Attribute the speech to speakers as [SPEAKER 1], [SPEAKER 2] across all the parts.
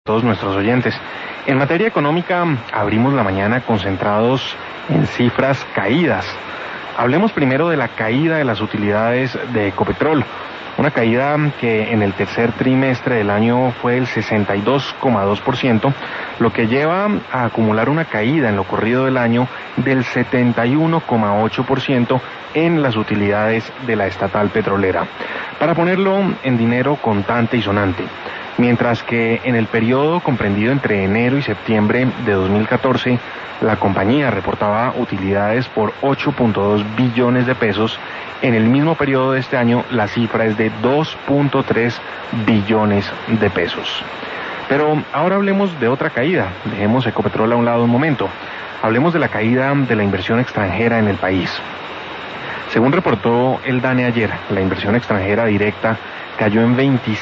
[SPEAKER 1] Todos nuestros oyentes. En materia económica, abrimos la mañana concentrados en cifras caídas. Hablemos primero de la caída de las utilidades de Ecopetrol, una caída que en el tercer trimestre del año fue del 62,2%, lo que lleva a acumular una caída en lo corrido del año del 71,8% en las utilidades de la estatal petrolera. Para ponerlo en dinero contante y sonante, mientras que en el periodo comprendido entre enero y septiembre de 2014, la compañía reportaba utilidades por 8.2 billones de pesos, en el mismo periodo de este año la cifra es de 2.3 billones de pesos. Pero ahora hablemos de otra caída, dejemos Ecopetrol a un lado un momento, hablemos de la caída de la inversión extranjera en el país. Según reportó el DANE ayer, la inversión extranjera directa cayó en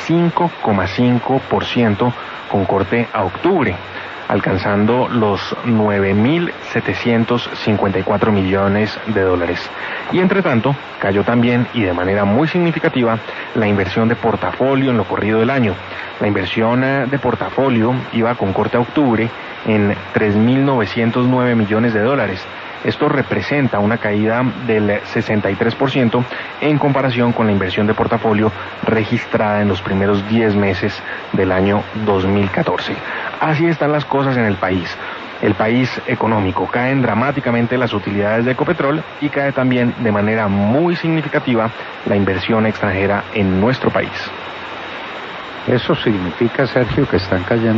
[SPEAKER 1] 25,5% con corte a octubre, alcanzando los 9.754 millones de dólares. Y entre tanto, cayó también y de manera muy significativa la inversión de portafolio en lo corrido del año. La inversión de portafolio iba con corte a octubre en 3.909 millones de dólares. Esto representa una caída del 63% en comparación con la inversión de portafolio registrada en los primeros 10 meses del año 2014. Así están las cosas en el país. El país económico, caen dramáticamente las utilidades de Ecopetrol y cae también de manera muy significativa la inversión extranjera en nuestro país.
[SPEAKER 2] Eso significa, Sergio, que están cayendo